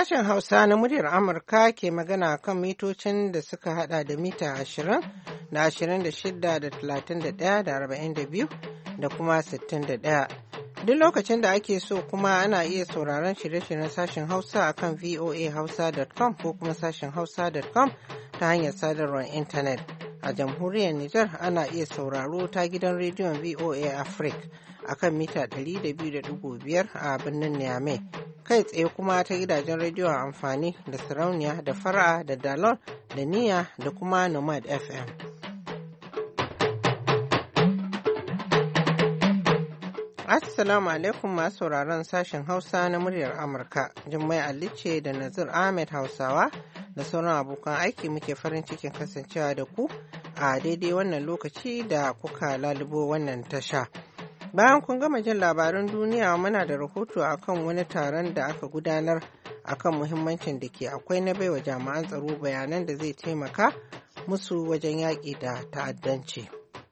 Sashen Hausa na muryar Amurka ke magana kan mitocin da suka hada da mita 20 da 26 da 31 da 42 da kuma 61. Duk lokacin da ake so kuma ana iya sauraron shirye-shiryen sashen Hausa a kan voahausa.com ko kuma sashen hausa.com ta hanyar sadarwar intanet. A jamhuriyar Nijar ana iya sauraro ta gidan rediyon VOA Africa a kan mita 200.5 a birnin Niamey. Kai tsaye kuma ta gidajen rediyon amfani da sarauniya da fara'a da dalon da niya da kuma nomad FM. Assalamu alaikum masu sauraron sashen Hausa na muryar Amurka. Jummai Ali ce da Nazir Ahmed Hausawa da sauran abokan aiki muke farin cikin kasancewa da ku a daidai wannan lokaci da kuka lalubo wannan tasha. Bayan kun gama jin labaran duniya muna da rahoto akan wani taron da aka gudanar akan muhimmancin da ke akwai na baiwa jami'an tsaro bayanan da zai taimaka musu wajen yaƙi da ta'addanci.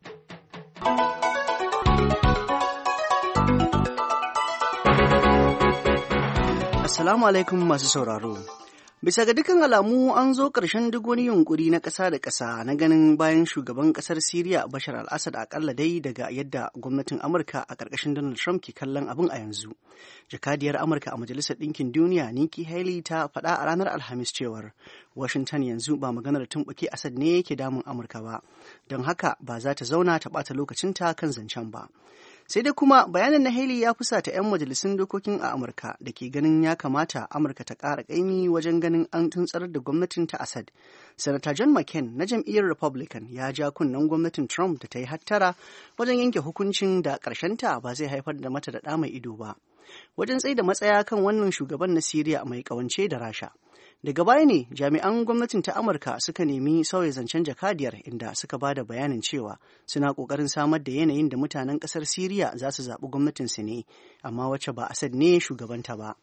Assalamu alaikum masu sauraro. Bisa ga dukkan alamu an zo ƙarshen duk wani yunkuri na ƙasa da ƙasa na ganin bayan shugaban ƙasar Siriya Bashar al-Assad akalla dai daga yadda gwamnatin Amurka a ƙarƙashin Donald Trump ke kallon abin a yanzu. Jakadiyar Amurka a Majalisar Ɗinkin Duniya Nikki Haley ta faɗa a ranar Alhamis cewar Washington yanzu ba maganar tumɓuke Assad ne yake damun Amurka ba, don haka ba za ta zauna ta ɓata lokacinta kan zancen ba. Sai dai kuma bayanin na Haley ya fusata 'yan majalisun dokokin a Amurka da ke ganin ya kamata Amurka ta ƙara ƙaimi wajen ganin an tuntsarar da gwamnatin ta Assad. Sanata John McCain na jam'iyyar Republican ya ja kunnen gwamnatin Trump da ta yi hattara wajen yanke hukuncin da ƙarshenta ba zai haifar da mata da ɗa mai ido ba. Wajen tsaida matsaya kan wannan shugaban na Siriya mai ƙawance da Rasha. Daga baya ne jami'an gwamnatin ta Amurka suka nemi sauya zancen jakadiyar inda suka ba da bayanin cewa suna ƙoƙarin samar da yanayin da mutanen ƙasar Siriya za su zaɓi gwamnatinsu ne, amma wacce ba Assad ne shugabanta ba.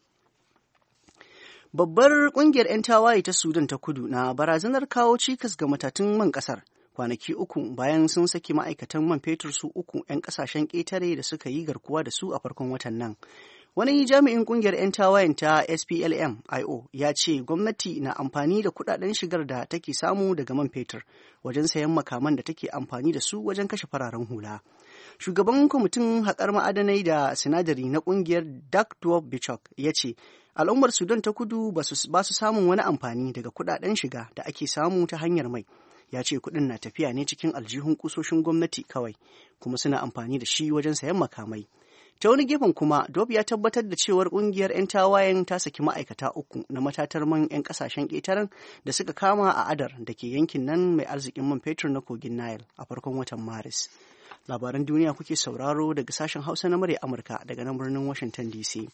Babbar ƙungiyar 'yan tawaye ta Sudan ta Kudu na barazanar kawo cikas ga matatun man ƙasar kwanaki uku bayan sun saki ma'aikatan man fetur su uku 'yan ƙasashen ƙetare da suka yi garkuwa da su a farkon watan nan. Wani jami'in kungiyar 'yan tawayen ta SPLM-IO ya ce gwamnati na amfani da kudaden shigar da take samu daga man fetur wajen sayan makaman da take amfani da su wajen kashe fararen hula. Shugaban kwamitin haƙar ma'adanai da sinadari na kungiyar Dark Dwarf Bichok ya ce al'ummar Sudan ta Kudu ba su samun wani amfani daga kudaden shiga da ake samu ta hanyar mai. Ya ce kudin na tafiya ne cikin aljihun kusoshin gwamnati kawai, kuma suna amfani da shi wajen sayan makamai. Ta wani gefen kuma, Dob ya tabbatar da cewar ƙungiyar 'yan tawayen ta saki ma'aikata uku na matatar man 'yan ƙasashen ƙetaren da suka kama a Adar da ke yankin nan mai arzikin man fetur na kogin Nile a farkon watan Maris. Labaran duniya kuke sauraro daga sashen Hausa na murya Amurka daga nan birnin Washington DC.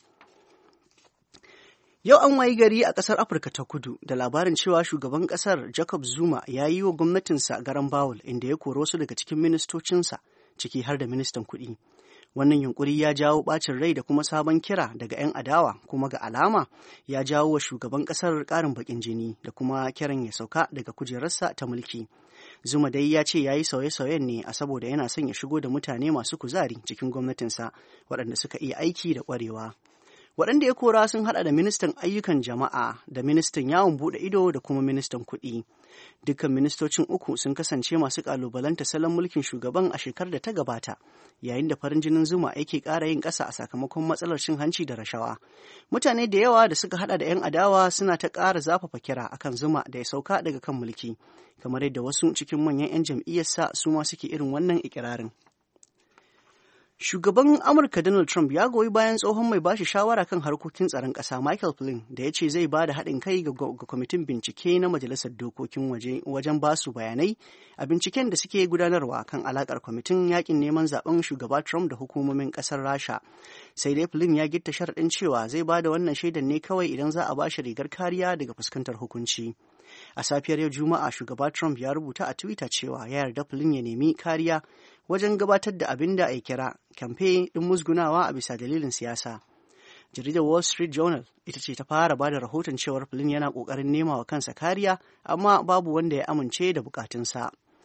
Yau an wayi gari a ƙasar Afirka ta Kudu da labarin cewa shugaban ƙasar Jacob Zuma ya yi wa gwamnatinsa garan bawul inda ya kori wasu daga cikin ministocinsa, ciki har da ministan kuɗi. Wannan yunkuri ya jawo ɓacin rai da kuma sabon kira daga 'yan adawa, kuma ga alama ya jawo wa shugaban ƙasar ƙarin baƙin jini da kuma kiran ya sauka daga kujerarsa ta mulki. Zuma dai ya ce ya yi sauye-sauyen ne a saboda yana son ya shigo da mutane masu kuzari cikin gwamnatinsa waɗanda suka iya aiki da ƙwarewa. Waɗanda ya kora sun haɗa da ministan ayyukan jama'a da ministan yawon buɗe ido da kuma ministan kuɗi. Dukkan ministocin uku sun kasance masu ƙalubalanta salon mulkin shugaban a shekarar da ta gabata, yayin da farin jinin Zuma yake ƙara yin ƙasa a sakamakon matsalar cin hanci da rashawa. Mutane da yawa da suka haɗa da 'yan adawa suna ta ƙara zafafa kira akan Zuma da ya sauka daga kan mulki, kamar yadda wasu cikin manyan 'yan jam'iyyarsa su ma suke irin wannan ikirarin. Shugaban Amurka Donald Trump ya goyi bayan tsohon mai bashi shawara kan harkokin tsaron ƙasa Michael Flynn da ya ce zai ba da haɗin kai ga kwamitin bincike na Majalisar Dokokin wajen basu bayanai a binciken da suke gudanarwa kan alaƙar kwamitin yakin neman zaben shugaba Trump da hukumomin ƙasar Rasha. Sai dai Flynn ya gitta sharaɗin cewa zai ba da wannan shaidan ne kawai idan za a ba shi rigar kariya daga fuskantar hukunci. A safiyar yau Juma'a, shugaba Trump ya rubuta a Twitter cewa ya yarda Flynn ya nemi kariya wajen gabatar da abin da ya kira kamfe ɗin musgunawa a bisa dalilin siyasa. Jaridar Wall Street Journal ita ce ta fara ba da rahoton cewar Flynn yana ƙoƙarin nema wa kansa kariya, amma babu wanda ya amince da bukatunsa.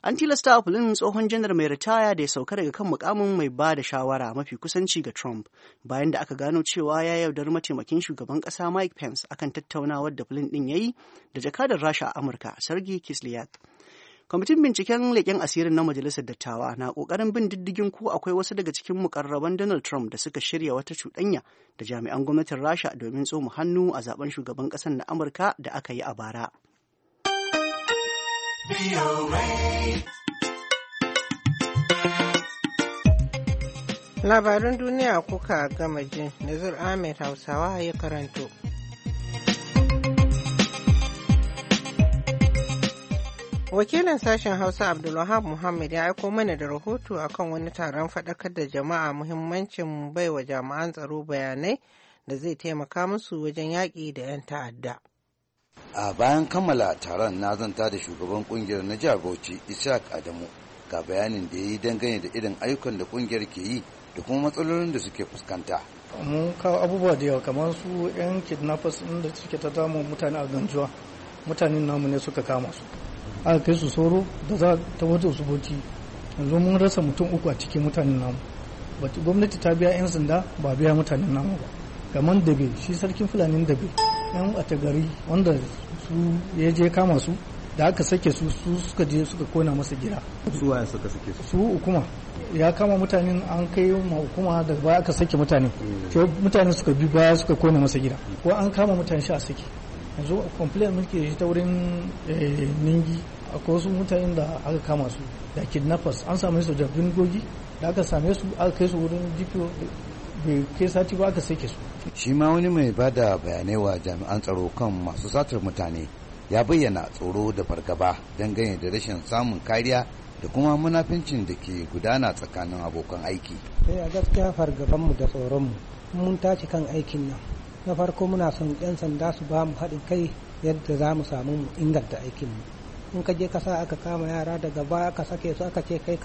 An tilasta wa Flynn tsohon janar mai ritaya da ya sauka daga kan mukamin mai ba da shawara mafi kusanci ga Trump bayan da aka gano cewa ya yaudar mataimakin shugaban ƙasa Mike Pence akan tattaunawar da Flynn ɗin ya yi da jakadar Rasha a Amurka, Sergei Kislyak. Kwamitin binciken leƙen asirin na Majalisar Dattawa na ƙoƙarin bin diddigin ko akwai wasu daga cikin mukarraban Donald Trump da suka shirya wata cuɗanya da jami'an gwamnatin Rasha domin tsoma hannu a zaben shugaban ƙasar na Amurka da aka yi a bara. Labaran duniya kuka gama jin, Nazir Ahmed Hausawa ya karanto. Wakilin sashen Hausa Abdulwahab Muhammad ya aiko mana da rahoto akan wani taron faɗakar da jama'a muhimmancin baiwa jami'an tsaro bayanai da zai taimaka musu wajen yaƙi da 'yan ta'adda. A bayan kammala taron na zanta da shugaban kungiyar na jihar Bauchi Ishaq Adamu ga bayanin da ya yi dangane da irin ayyukan da kungiyar ke yi da kuma matsalolin da suke fuskanta. Mun kawo abubuwa da yawa kamar su 'yan kidnappers da suke ta damu mutane a Ganjuwa, mutanen namu ne suka kama su. Aka kai su Soro da za ta wata su Bauchi. Yanzu mun rasa mutum 3 a cikin mutanen namu. Gwamnati ta biya 'yan sanda ba biya mutanen namu ba. Kamar Dabe, shi sarkin Fulanin Dabe. 'Yan ɓata gari wanda su ya je kama su da aka sake su suka je suka kona masa gida. Su waye suka sake su? Hukuma ya kama mutanen an kai ma hukuma da baya aka sake mutane. Mutane suka bi baya suka kona masa gida. Ko an kama mutane shi a sake. Yanzu complaint muke shi ta wurin Ningi akwai wasu mutanen da aka kama su da kidnappers an same su da bindigogi da aka same su aka kai su wurin DPO bai kai sati ba aka sake su. Shi ma wani mai ba da bayanai wa jami'an tsaro kan masu satar mutane ya bayyana tsoro da fargaba dangane da rashin samun kariya da kuma munafincin da ke gudana tsakanin abokan aiki. A gaskiya fargabanmu da tsoronmu mun tashi kan aikin nan. Na farko muna son 'yan sanda su ba mu haɗin kai yadda za mu samu mu inganta aikinmu. In ka je kasa aka kama yara daga baya aka sake su aka ce kai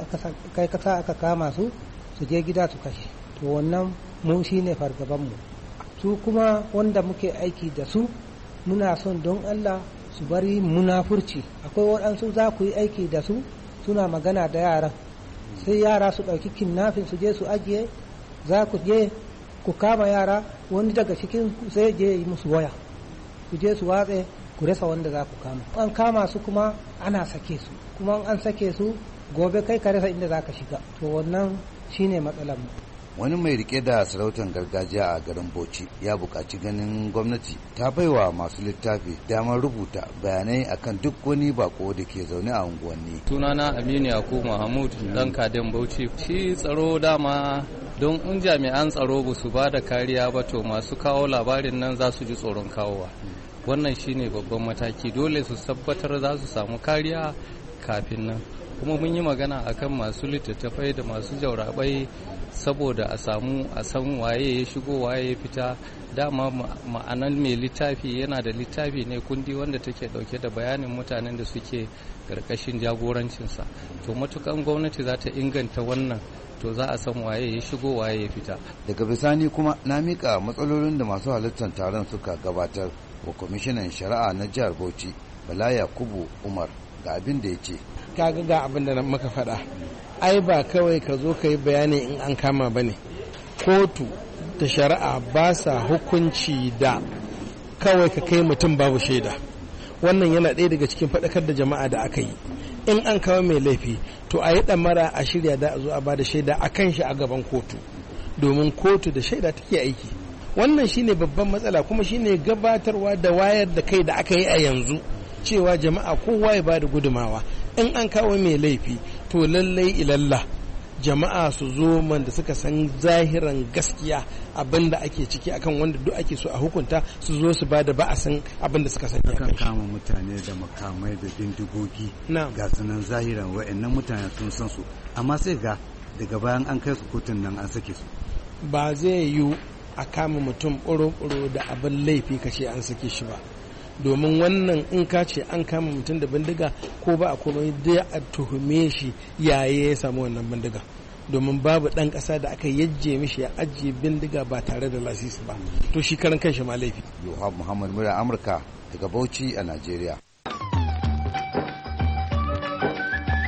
kasa aka kama su je gida su kashe. To wannan mu shine fargabanmu. Su kuma wanda muke aiki da su muna son don Allah su bari munafurci. Akwai waɗansu za ku yi aiki da su suna magana da yaran sai yara su ɗauki kidnapping su je su ajiye, za ku je ku kama yara wani daga cikin sai je yi musu waya ku je su watse ku rasa wanda za ku kama. An kama su kuma ana sake su, kuma an sake su gobe kai ka rasa inda za ka shiga. To wannan shine matsalar mu. Wani mai rike da sarautar gargajiya a garin Bauchi ya buƙaci ganin gwamnati ta baiwa masu littafi damar rubuta bayanai akan duk wani bako da ke zaune a unguwanni. Sunana Aminu Yakubu Mahmud dan Kadin Bauchi. Shi tsaro dama don in jami'an tsaro ba su ba da kariya ba to masu kawo labarin nan za su ji tsoron kawowa. Wannan shine babban mataki, dole su tabbatar za su samu kariya kafin nan. Kuma mun yi magana akan masu littattafai da masu jaurabai saboda a san waye ya shigo waye ya fita. Dama ma'anan mai littafi yana da littafi ne kundi wanda take dauke da bayanin mutanen da suke karkashin jagorancinsa. To matukan gwamnati za ta inganta wannan to za a san waye ya shigo waye ya fita. Daga bisani kuma na mika matsalolin da masu halittar taron suka gabatar wa kwamishinan shari'a na jihar Bauchi Bala Yakubu Umar ga abin da ya ce. Kaga ga abin da muka faɗa, ai ba kawai ka zo ka yi bayani in an kama ba ne. Kotu da shari'a ba sa hukunci da kawai ka kai mutum babu shaida. Wannan yana ɗaya daga cikin faɗakar da jama'a da aka yi. In an kawo mai laifi to a yi ɗamara a shirya da a zo a ba da shaida a kan shi a gaban kotu, domin kotu da shaida take aiki. Wannan shine babban matsala, kuma shine gabatarwa da wayar da kai da aka yi a yanzu cewa jama'a kowa ya ba da gudumawa. In an kawo mai laifi to lallai ilalla jama'a su zo man da suka san zahiran gaskiya abin da ake ciki akan wanda duk ake so a hukunta, su zo su ba da ba'asin abin da suka sani. Kan kama mutane da makamai da bindigogi ga sunan zahiran wa'annan mutane sun san su, amma sai ga daga bayan an kai su kotun nan an sake su. Ba zai yiwu a kama mutum ɓuro-ɓuro da abin laifi kashe an sake shi ba, domin wannan in ka ce an kama mutum da bindiga ko ba a komai dai a tuhume shi yaye ya samu wannan bindiga, domin babu ɗan ƙasa da aka yajje mishi ya ajiye bindiga ba tare da lasisi ba, to shi karan kanshi ma laifi. Yohab Muhammad murya Amurka daga Bauchi a Najeriya.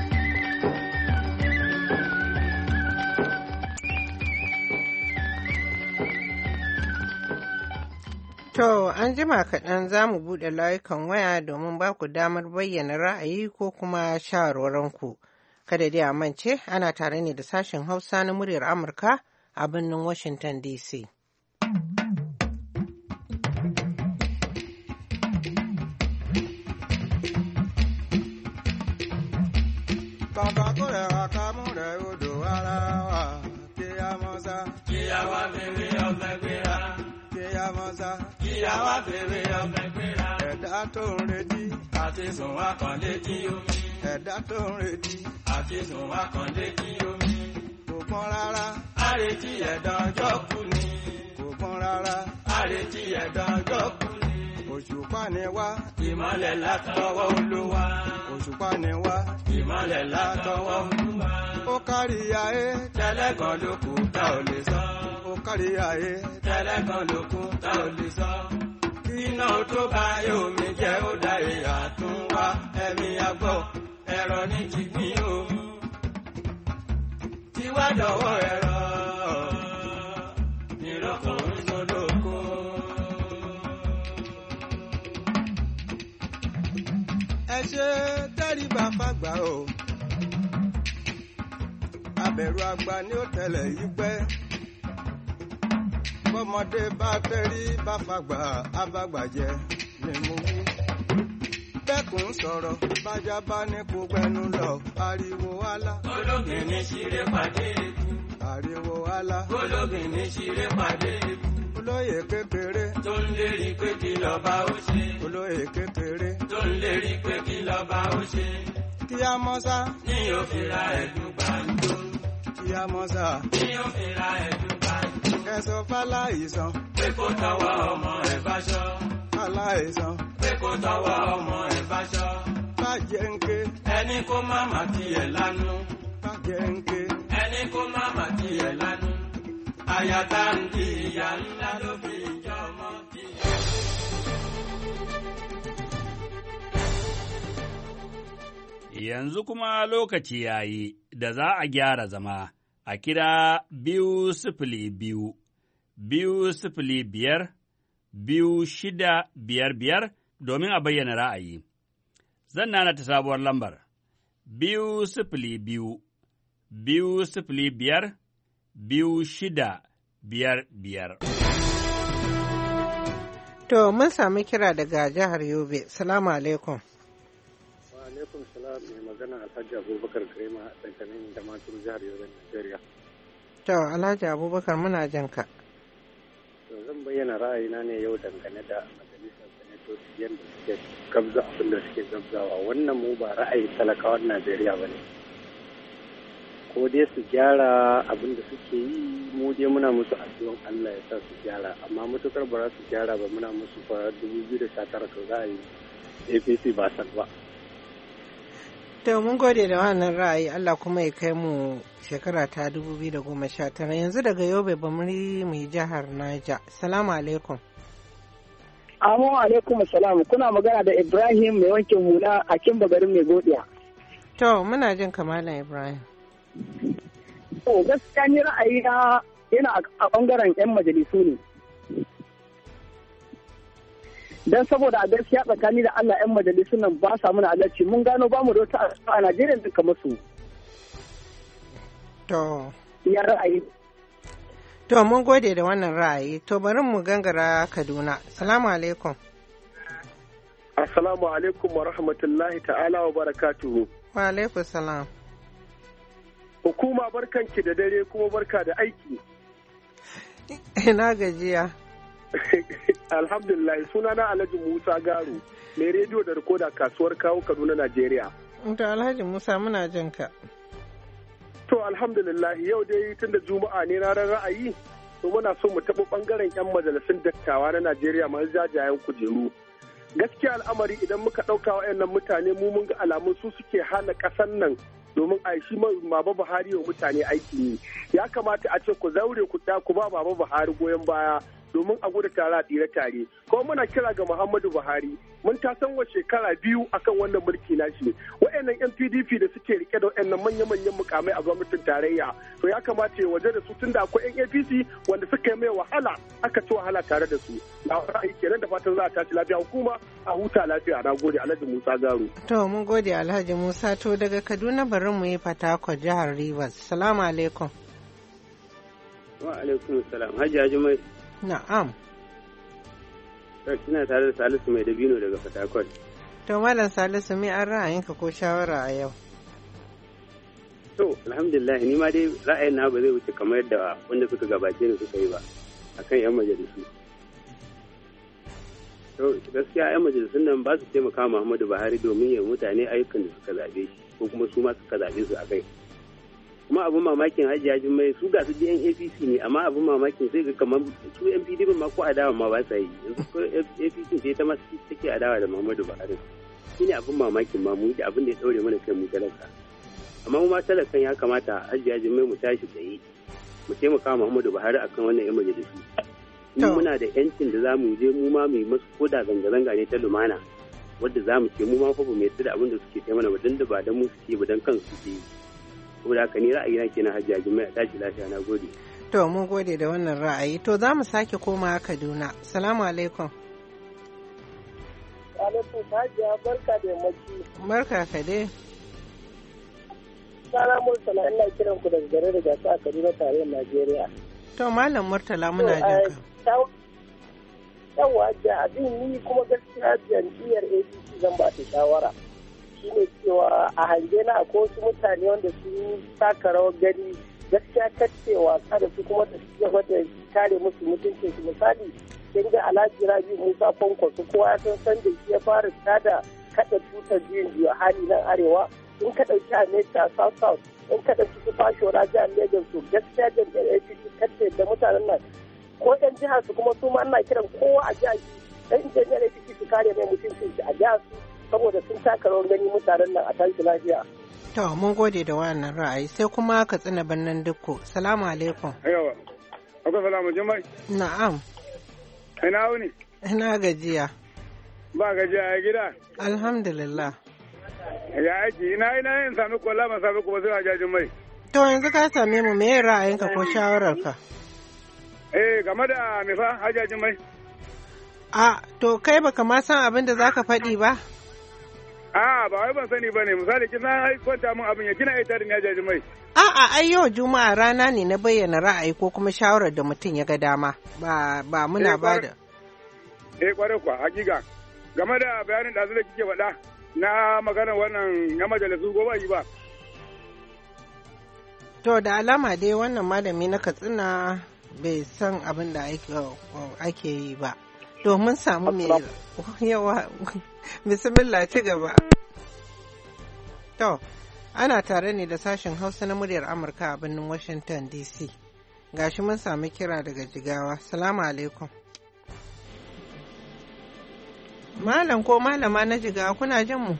To, an jima kaɗan za mu buɗe layukan waya domin ba ku damar bayyana ra'ayi ko kuma shawarwaranku. Kada dai a mance ana tare ne da sashen Hausa na muryar Amurka a birnin Washington DC. Kíyàwó fèrè ọ̀fẹ́ gbéra. Ẹ̀dá tó ń retí. Àti sùn wá kàn létí omi. Ẹ̀dá tó ń retí. Àti sùn wá kàn létí omi. Kò pọ́n rárá. Àrètí ẹ̀dá ọjọ́ kú ni. Kò pọ́n rárá. Àrètí ẹ̀dá ọjọ́ kú ni. Òṣùpá ni wá. Ìmọ́lẹ̀ látọwọ́ Olúwa. Òṣùpá ni wá. Ìmọ́lẹ̀ látọwọ́ Olúwa. Ó kárí ayé. Tẹ́lẹ̀kan ló kù tá ò lè sọ. Ó kárí ayé. Tẹ́lẹ̀kan ló kù tá ò lè sọ. Iná tó bá yóò mi jẹ́ ó dá ìyá tún wá. Ẹ̀mí àgbọ̀ ẹ̀rọ ní ti gbìn o. Tiwá dọ̀wọ́ ẹ̀rọ. Ìrọ̀kọ̀ ń sọdọ̀kọ. Ẹ ṣe tẹ́ríba fàgbà o. Abẹ̀rù àgbà ni ó tẹ̀lé yí pẹ́. Bọ́mọdé bá tẹ́rí bá fàgbà abàgbàjẹ́ ni mo wí. Bẹ́kùn sọ̀rọ̀ bájá bá ní kó gbẹnu lọ ariwo wálá. Ológin ní ṣeré pàdé ikú. Ariwo wálá. Ológin ní ṣeré pàdé ikú. Olóyè kékeré. Tó ń lérí pé kí lọ́ba ó ṣe. Olóyè kékeré. Tó ń lérí pé kí lọ́ba ó ṣe. Kí á mọ́ sá. Ní òfin ra ẹ̀dùn gbàǹjo. Kí á mọ́ sá. Ní òfin ra ẹ̀dùn gbàǹjo. Kẹsàn fáláìsàn. Pé kó tọwọ́ ọmọ ẹ̀ bá ṣọ́. Fáláìsàn. Pé kó tọwọ́ ọmọ ẹ̀ bá ṣọ́. Bàjẹ́ ń ké. Ẹni kó má má tiẹ̀ lánú. Bàjẹ́ ń ké. Ẹni kó má má tiẹ̀ lánú. Àyàtà ń di ìyá ńlá ló fi ìjọ ọmọ kí. Yanzu kuma lokaci ya yi da za a gyara zama a kira 202, 205, 2655 domin a bayyana ra'ayi. Zan nana ta sabuwar lambar 202, 205, 2655. To, mun sami kira daga jihar Yobe. Salamu alaikum. Alaikum salam, mai magana Alhaji Abubakar Karema daga nan da maturu jihar Yobe, Najeriya. To, Alhaji Abubakar muna jan ka. To, zan bayyana ra'ayina ne yau dangane da majalisar sanatoci yadda suke gabza abin da suke gabzawa. Wannan mu ba ra'ayin talakawan Najeriya ba ne. Ko dai su gyara abin da suke yi, mu dai muna musu addu'an Allah ya sa su gyara, amma matukar ba za su gyara ba muna musu fa 2019 to za a yi APC ba san ba. To mun gode da wannan ra'ayi, Allah kuma ya kai mu shekara ta 2019. Yanzu daga Yobe ba mu yi jihar Naija. Salamu alaikum. Amu alaikum salam. Kuna magana da Ibrahim mai wankin hula a Kimba garin mai godiya. To muna jin kamalan Ibrahim. To gaskiya ni ra'ayi na yana a bangaren 'yan majalisu ne. Don saboda a gaskiya tsakani da Allah 'yan majalisun nan ba sa muna adalci, mun gano ba mu da wata a Najeriya duka musu. To. Ya ra'ayi. To mun gode da wannan ra'ayi. To bari mu gangara Kaduna. Salamu alaikum. Assalamu alaikum wa rahmatullahi ta'ala wa barakatuhu. Wa alaikum salam. Hukuma barkanki da dare kuma barka da aiki. Ina gajiya. Alhamdulillah, sunana Alhaji Musa Garu, mai rediyo da rikoda kasuwar kawo Kaduna, Najeriya. To Alhaji Musa muna jin ka. To alhamdulillah, yau dai tun da Juma'a ne ranar ra'ayi, to muna so mu taɓa ɓangaren 'yan majalisun dattawa na Najeriya masu jajayen kujeru. Gaskiya al'amari idan muka ɗauka wa'annan mutane mu mun ga alamun su suke hana ƙasan nan domin a shi Baba Buhari wa mutane aiki ne. Ya kamata a ce ku zaure ku ba Baba Buhari goyon baya domin a gudu tare a tsire tare. Kuma muna kira ga Muhammadu Buhari mun ta san wa shekara 2 akan wannan mulki nashi. Waɗannan yan PDP da suke rike da waɗannan manya-manyan mukamai a gwamnatin tarayya to ya kamata ya waje da su tunda akwai yan APC wanda suka yi mai wahala aka ci wahala tare da su. Na ra'ayi kenan da fatan za a tashi lafiya hukuma a huta lafiya. Na gode Alhaji Musa Garu. To mun gode Alhaji Musa to daga Kaduna bari mu yi Fatakwal jihar Rivers. Salamu alaikum. Wa alaikum salam. Hajji mai. Na'am. Kina tare da Salisu mai dabino daga Fatakwal. To Malam Salisu me an ra'ayinka ko shawara a yau? To alhamdulillah ni ma dai ra'ayin na ba zai wuce kamar yadda wanda suka gabace ni suka yi ba akan yan majalisu. To gaskiya yan majalisun nan ba su taimaka Muhammadu Buhari domin ya mutane ayyukan da suka zabe shi ko kuma su ma suka zabe su akai. Kuma abin mamakin Hajiya mai su ga su yan APC ne amma abin mamakin sai ga kamar su yan PDP ma ko adawa ma ba sa yi yanzu ko APC sai ta ma take adawa da Muhammadu Buhari shine abin mamakin ma mu da abin da ya daure mana kai mu talaka amma mu ma talakan ya kamata Hajiya mai mu tashi tsaye mu taimaka Muhammadu Buhari akan wannan yan majalisu in muna da yancin da zamu je mu ma mu yi masu koda zanga-zanga ne ta lumana wadda zamu ce mu ma fa ba mu yarda da abin da suke kai mana ba dan da ba dan mu suke ba dan kansu suke yi saboda haka ni ra'ayina kenan Hajiya Jummai a tashi lafiya. Na gode. To mun gode da wannan ra'ayi. To za mu sake koma Kaduna. Salamu alaikum. Alaikum Hajiya barka da yammaci. Barka ka dai. Sana Murtala ina kiran ku daga gare da gasa a Kaduna tarayyar Najeriya. To Malam Murtala muna jin ka. Yawwa da abin ni kuma gaskiya jam'iyyar APC zan ba ta shawara. Shine cewa a hange na akwai wasu mutane wanda sun taka rawar gani gaskiya kacewa kada su kuma da su gaba da kare musu mutuncin su misali kin ga Alhaji Rabi Musa Kwankwaso kowa ya san da shi ya fara tada kada tutar juyin juya hali nan arewa in ka dauki America South South in ka dauki su fasho Raja Lagos to gaskiya jam'iyyar APC kace da mutanen nan ko ɗan jihar su kuma su ma ana kiran kowa a jihar dan jam'iyyar APC su kare mai mutuncin shi a jihar su saboda sun taka rawar gani mutanen nan a tashi lafiya. To mun gode da wannan ra'ayi sai kuma Katsina Birnin Dukko. Salamu alaikum. Yawa. Akwai salamu Jummai. Na'am. Ina wuni? Ina gajiya. Ba gajiya a gida. Alhamdulillah. Ya aiki ina yin sami kwalla ban sami kuma sai Hajiya Jummai. To yanzu ka same mu me ra'ayinka ko shawararka? Game da me fa Hajiya Jummai. To kai baka ma san abin da zaka faɗi ba? Ba wai ban sani bane misali kin san kwanta mun abin ya kina ita din Hajiya Jummai. Ai yau Juma'a rana ne na bayyana ra'ayi ko kuma shawarar da mutum ya ga dama. Ba muna ba da. Kware kwa hakika. Game da bayanin da zai kike faɗa na maganar wannan ya majalisu ko ba yi ba. To da alama dai wannan malami na Katsina bai san abin da ake yi ba. Domin samu mai yawa bismillah ci gaba. To, ana tare ne da sashen Hausa na muryar Amurka a birnin Washington DC. Gashi mun sami kira daga Jigawa. Salamu alaikum. Malam ko malama na Jigawa kuna jin mu?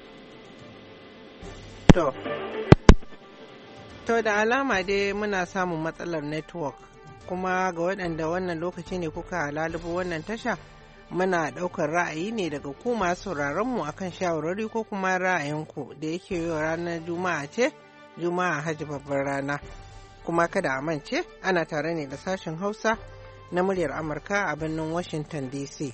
To da alama dai muna samun matsalar network. Kuma ga waɗanda wannan lokaci ne kuka lalubo wannan tasha muna ɗaukar ra'ayi ne daga ku masu sauraronmu akan shawarwari ko kuma ra'ayinku da yake yi ranar juma'a ce juma'a hajji babbar rana kuma kada a mance ana tare ne da sashen hausa na muryar amurka a birnin washington dc.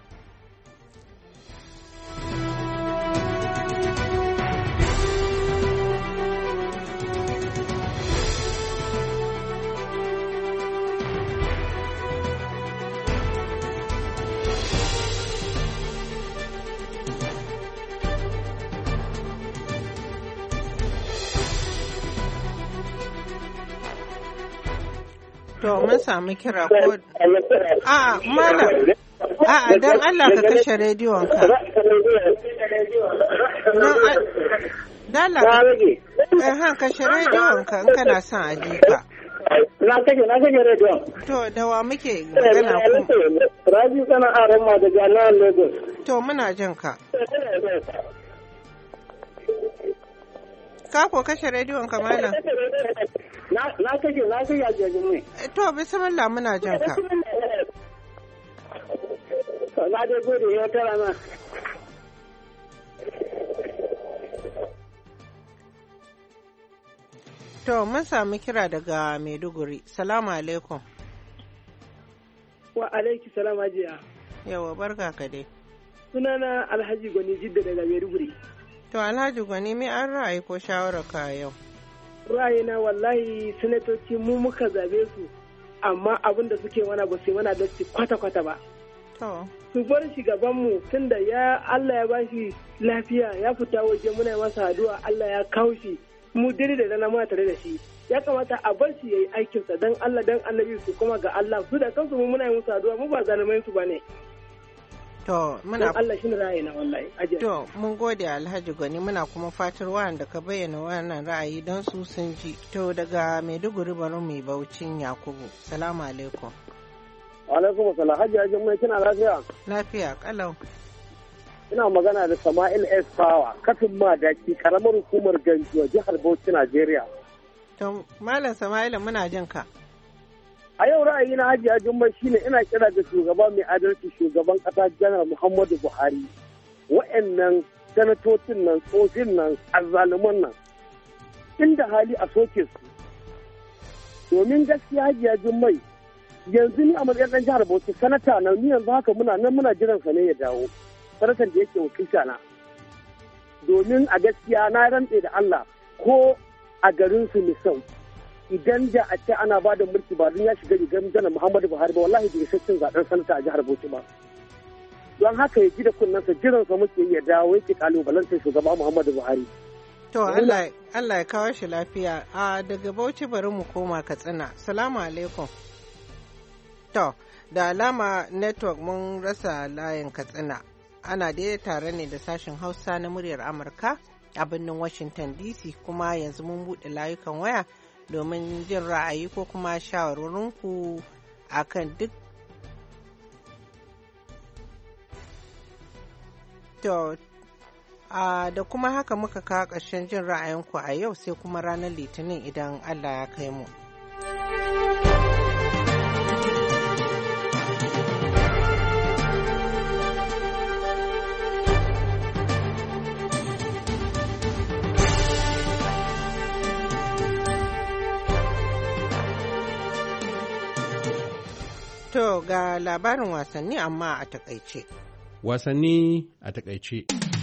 To mun samu kira ko malam don Allah ka kashe rediyon ka. Kashe rediyon ka in kana son a ji ka. Na kashe rediyon. To da wa muke magana ku? Rabi kana Arama daga nan Lagos. To muna jin ka. Ka ko kashe rediyon ka malam? Na kashe a jirgin mai. To bismillah muna jin ka. na dai gode ya tara na. To mun sami kira daga Maiduguri. Salamu alaikum. Wa alaiki salam hajiya. Yawa barka ka dai. Sunana Alhaji Gwani Jidda daga Maiduguri. To Alhaji Gwani me an ra'ayi ko shawarar ka yau? Ra'ayina wallahi sanatoci mu muka zabe su amma abin da suke mana ba su mana dace kwata-kwata ba. To. Su bar shugabanmu tunda ya Allah ya bashi lafiya ya fita waje muna masa addu'a Allah ya kawo shi mu dare da rana ma tare da shi. Ya kamata a bar shi yayi aikinsa dan Allah dan Annabi su kuma ga Allah su da kansu mu muna yi musu addu'a mu ba zalimai su bane. To muna Allah shi ne ra'ayina wallahi. To mun gode Alhaji Gwani muna kuma fatar wanda ka bayyana wannan ra'ayi don su sun ji. To daga Maiduguri bari mu Baucin Yakubu. Salamu alaikum. Alaikum assalam. Hajji Ajin mai kina lafiya? Lafiya kalau. Ina magana da Sama'il S Power, kafin madaki karamar hukumar Ganjuwa jihar Bauchi Najeriya. To Malam Sama'il muna jin ka. A yau ra'ayina Hajji Ajin mai shine ina kira da shugaba mai adalci shugaban kasa Janar Muhammadu Buhari. Wa'annan sanatocin nan tsofin nan azzaluman nan inda hali a soke su. Domin gaskiya Hajji Ajin mai yanzu ni a matsayin ɗan jihar Bauchi sanata na ni yanzu haka muna jiran sa ne ya dawo sanatan da yake wakilta na domin a gaskiya na rantse da Allah ko a garin su Misau idan da a ce ana ba da mulki ba don ya shiga rigar janar Muhammadu Buhari ba wallahi bai sai cin zaben sanata a jihar Bauchi ba don haka ya ji da kunnansa jiran sa muke ya dawo yake kalubalantar shugaba Muhammadu Buhari. To Allah ya kawo shi lafiya a daga Bauchi bari mu koma Katsina. Salamu alaikum. To, da alama network mun rasa layin Katsina. Ana dai tare ne da sashen Hausa na muryar Amurka a birnin Washington DC kuma yanzu mun buɗe layukan waya domin jin ra'ayi ko kuma shawarwarinku a kan duk. To, da kuma haka muka kawo ƙarshen jin ra'ayinku a yau sai kuma ranar Litinin idan Allah ya kai mu. To ga labarin wasanni amma a takaice. Wasanni a takaice.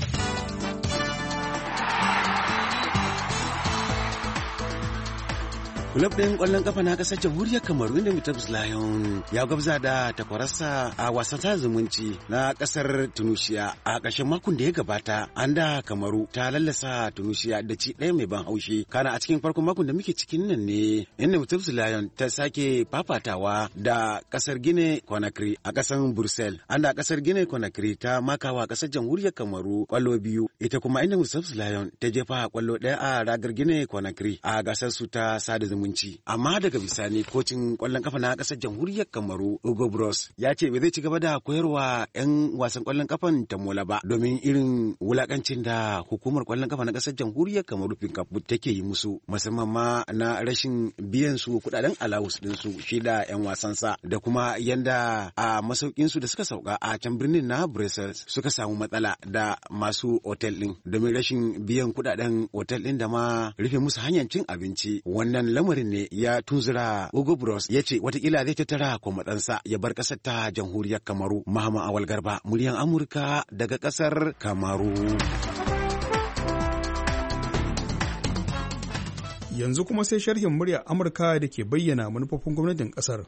Kulab ɗin ƙwallon ƙafa na ƙasar jamhuriyar Kamaru inda Mutabs Lion ya gwabza da takwararsa a wasan sada zumunci na ƙasar Tunisia a ƙarshen makon da ya gabata. An da Kamaru ta lallasa Tunisia da ci ɗaya mai ban haushi. Kana a cikin farkon makon da muke cikin nan ne inda Mutabs Lion ta sake fafatawa da ƙasar Guinea Conakry a ƙasar Brussels. An da ƙasar Guinea Conakry ta makawa ƙasar jamhuriyar Kamaru ƙwallo biyu. Ita kuma inda Mutabs Lion ta jefa ƙwallo ɗaya a ragar Guinea Conakry a gasar su ta sada zumunci. Amma daga bisani kocin kwallon kafa na kasar jamhuriyar Kamaru Ugo Bros ya ce bai zai ci gaba da koyarwa 'yan wasan kwallon kafan ta mola ba domin irin wulakancin da hukumar kwallon kafa na kasar jamhuriyar Kamaru Finkabut take yi musu musamman ma na rashin biyan su kudaden alawus din su shi da 'yan wasansa da kuma yanda a masaukin su da suka sauka a can birnin na Brussels suka samu matsala da masu otel din domin rashin biyan kudaden otel din da ma rufe musu hanyar cin abinci. Wannan lamarin ne ya tunzura Ugo Bros ya ce watakila zai tattara kwamatsansa ya bar ƙasar ta jamhuriyar Kamaru. Mahama Awal Garba, muryan Amurka daga ƙasar Kamaru. Yanzu kuma sai sharhin muryar Amurka da ke bayyana manufofin gwamnatin ƙasar.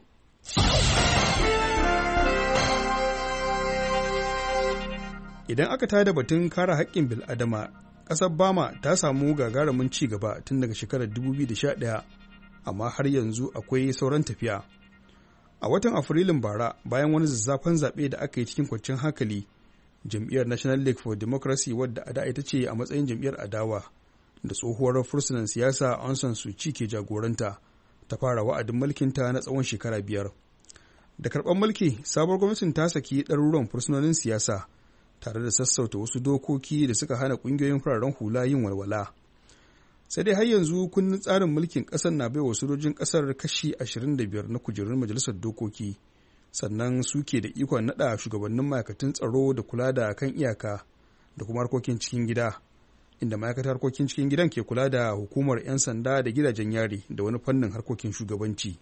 Idan aka tada batun kare haƙƙin bil'adama, ƙasar Bama ta samu gagarumin ci gaba tun daga shekarar 2011. Amma har yanzu akwai sauran tafiya. A watan Afrilun bara, bayan wani zazzafan zaɓe da aka yi cikin kwanciyar hankali, jam'iyyar National League for Democracy wadda a da ita ce a matsayin jam'iyyar adawa da tsohuwar fursunan siyasa Aung San Suu Kyi ke jagoranta, ta fara wa'adin mulkinta na tsawon shekara 5. Da karɓar mulki, sabuwar gwamnatin ta saki ɗaruruwan fursunonin siyasa tare da sassauta wasu dokoki da suka hana ƙungiyoyin fararen hula yin walwala. Sai dai har yanzu kundin tsarin mulkin ƙasar na baiwa sojojin ƙasar kashi 25 na kujerun majalisar dokoki, sannan suke da ikon naɗa shugabannin ma'aikatan tsaro da kula da kan iyaka da kuma harkokin cikin gida, inda ma'aikatar harkokin cikin gidan ke kula da hukumar 'yan sanda da gidajen yari da wani fannin harkokin shugabanci.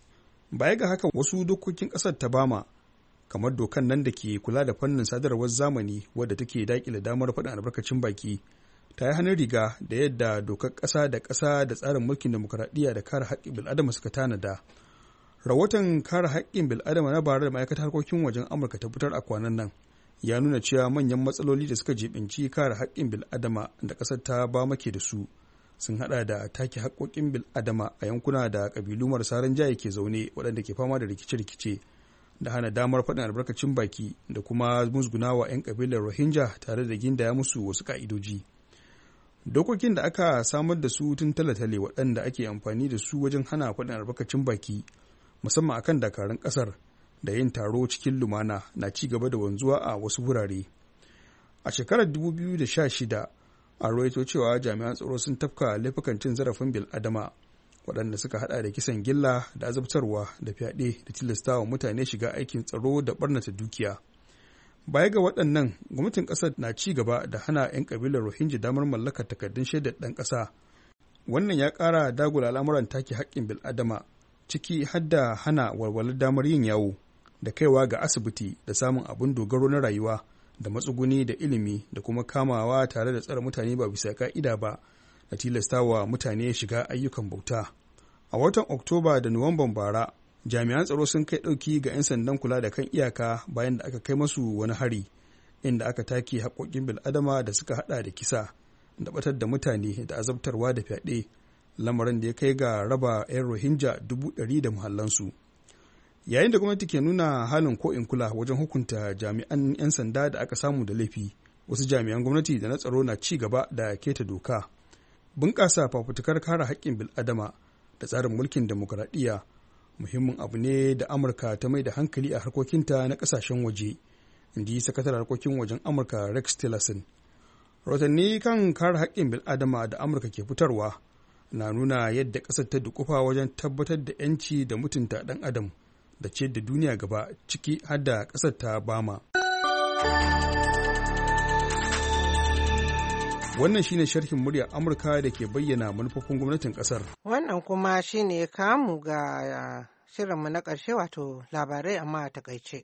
Baya ga haka, wasu dokokin ƙasar ta Bama, kamar dokan nan da ke kula da fannin sadarwar zamani wadda take daƙile damar faɗin albarkacin baki, ta yi hannun riga da yadda dokar ƙasa da ƙasa da tsarin mulkin demokuraɗiyya da kare haƙƙin bil'adama suka tanada. Rahoton kare haƙƙin bil'adama na bara da ma'aikatar harkokin wajen Amurka ta fitar a kwanan nan ya nuna cewa manyan matsaloli da suka jibinci kare haƙƙin bil'adama da ƙasar ta Bama ke da su sun haɗa da take haƙƙoƙin bil'adama a yankuna da ƙabilu marasa rinjaye ke zaune waɗanda ke fama da rikice-rikice, da hana damar faɗin albarkacin baki da kuma musgunawa 'yan ƙabilar Rohingya tare da gindaya musu wasu ƙa'idoji. Dokokin da aka samar da su tun talatale waɗanda ake amfani da su wajen hana faɗin albarkacin baki, musamman akan dakarun ƙasar da yin taro cikin lumana, na ci gaba da wanzuwa a wasu wurare. A shekarar 2016, a rawaito cewa jami'an tsaro sun tafka laifukan cin zarafin bil'adama waɗanda suka hada da kisan gilla da azabtarwa da fyaɗe da tilastawa mutane shiga aikin tsaro da ɓarnata dukiya. Baya ga waɗannan, gwamnatin ƙasar na ci gaba da hana 'yan ƙabilar Rohingya damar mallakar takardun shaidar ɗan ƙasa. Wannan ya ƙara dagula al'amuran take haƙƙin bil'adama, ciki har da hana walwalar damar yin yawo da kaiwa ga asibiti da samun abin dogaro na rayuwa da matsuguni da ilimi da kuma kamawa tare da tsare mutane ba bisa ka'ida ba da tilastawa mutane shiga ayyukan bauta. A watan Oktoba da Nuwamban bara, jami'an tsaro sun kai ɗauki ga 'yan sandan kula da kan iyaka bayan da aka kai masu wani hari inda aka take haƙoƙin bil'adama da suka haɗa da kisa da ɓatar da mutane da azabtarwa da fyaɗe, lamarin da ya kai ga raba 'yan Rohingya 100,000 da muhallansu. Yayin da gwamnati ke nuna halin ko in kula wajen hukunta jami'an 'yan sanda da aka samu da laifi, wasu jami'an gwamnati da na tsaro na ci gaba da keta doka. Bunƙasa fafutukar kare haƙƙin bil'adama da tsarin mulkin demokuraɗiyya muhimmin abu ne da Amurka ta mai da hankali a harkokinta na ƙasashen waje, inji sakataren harkokin wajen Amurka Rex Tillerson. Rahotanni kan kare haƙƙin bil'adama da Amurka ke fitarwa na nuna yadda ƙasar ta dukufa wajen tabbatar da 'yanci da mutunta ɗan adam da ce da duniya gaba, ciki har da ƙasar ta Bama. Wannan shine sharhin muryar Amurka da ke bayyana manufofin gwamnatin ƙasar. Wannan kuma shine kamu ga shirinmu na ƙarshe, wato labarai amma a takaice.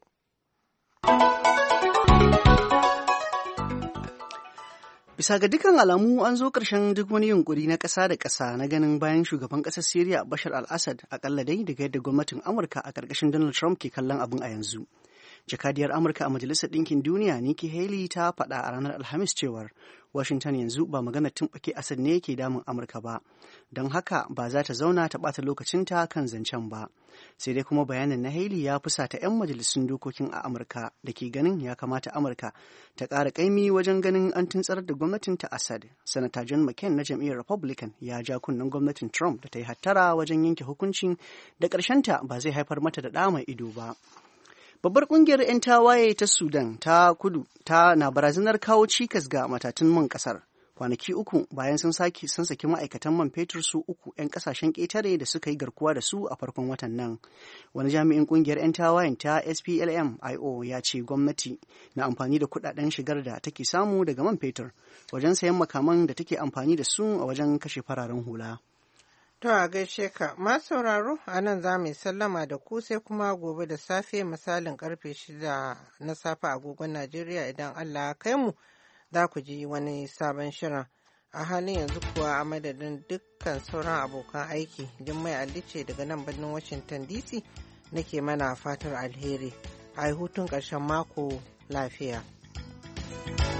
Bisa ga dukkan alamu an zo ƙarshen duk wani yunkuri na ƙasa da ƙasa na ganin bayan shugaban ƙasar Siriya Bashar al-Assad, akalla dai daga yadda gwamnatin Amurka a ƙarƙashin Donald Trump ke kallon abin a yanzu. Jakadiyar Amurka a Majalisar Ɗinkin Duniya Nikki Haley ta faɗa a ranar Alhamis cewar Washington yanzu ba maganar tumɓuke Assad ne ke damun Amurka ba, don haka ba za ta zauna ta ɓata lokacinta kan zancen ba. Sai dai kuma bayanin na Haley ya fusata 'yan majalisun dokokin a Amurka da ke ganin ya kamata Amurka ta ƙara ƙaimi wajen ganin an tuntsar da gwamnatin ta Assad. Sanata John McCain na jam'iyyar Republican ya ja kunnen gwamnatin Trump da ta yi hattara wajen yanke hukuncin da ƙarshenta ba zai haifar mata da ɗa mai ido ba. Babbar kungiyar 'yan tawaye ta Sudan ta kudu ta na barazanar kawo cikas ga matatun man kasar kwanaki uku bayan sun saki ma'aikatan man fetur su uku 'yan kasashen ƙetare da suka yi garkuwa da su a farkon watan nan. Wani jami'in kungiyar 'yan tawayen ta SPLM-IO ya ce gwamnati na amfani da kudaden shigar da take samu daga man fetur wajen sayan makaman da take amfani da su a wajen kashe fararen hula. To a gaishe ka, masu sauraro a nan za mu yi sallama da ku sai kuma gobe da safe misalin karfe 6 na safe agogon Najeriya idan Allah ya kai mu za ku ji wani sabon shirin. A halin yanzu kuwa a madadin dukkan sauran abokan aiki, Jummai Ali ce daga nan birnin Washington DC nake mana fatar alheri. A yi hutun ƙarshen mako lafiya.